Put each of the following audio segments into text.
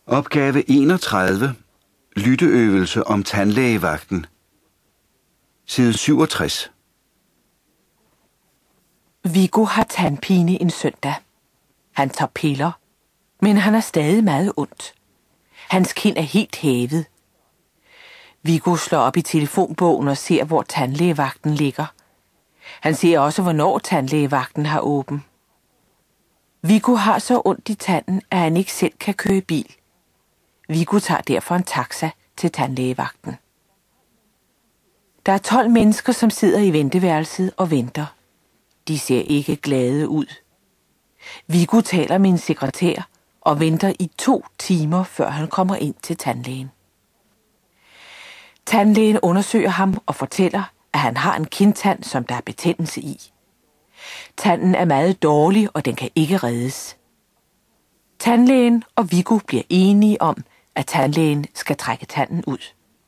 Opgave 31. Lytteøvelse om tandlægevagten. Side 67. Viggo har tandpine en søndag. Han tager piller, men han har stadig meget ondt. Hans kind er helt hævet. Viggo slår op i telefonbogen og ser, hvor tandlægevagten ligger. Han ser også, hvornår tandlægevagten har åben. Viggo har så ondt i tanden, at han ikke selv kan køre bil. Viggo tager derfor en taxa til tandlægevagten. Der er 12 mennesker, som sidder i venteværelset og venter. De ser ikke glade ud. Viggo taler med en sekretær og venter i 2 timer, før han kommer ind til tandlægen. Tandlægen undersøger ham og fortæller, at han har en kindtand, som der er betændelse i. Tanden er meget dårlig, og den kan ikke reddes. Tandlægen og Viggo bliver enige om, at tandlægen skal trække tanden ud.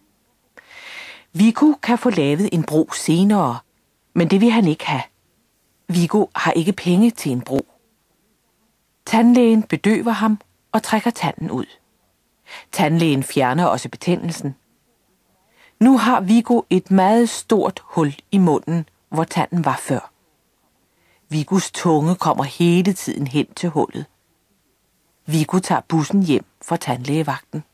Viggo kan få lavet en bro senere, men det vil han ikke have. Viggo har ikke penge til en bro. Tandlægen bedøver ham og trækker tanden ud. Tandlægen fjerner også betændelsen. Nu har Viggo et meget stort hul i munden, hvor tanden var før. Viggos tunge kommer hele tiden hen til hullet. Viggo tager bussen hjem fra tandlægevagten.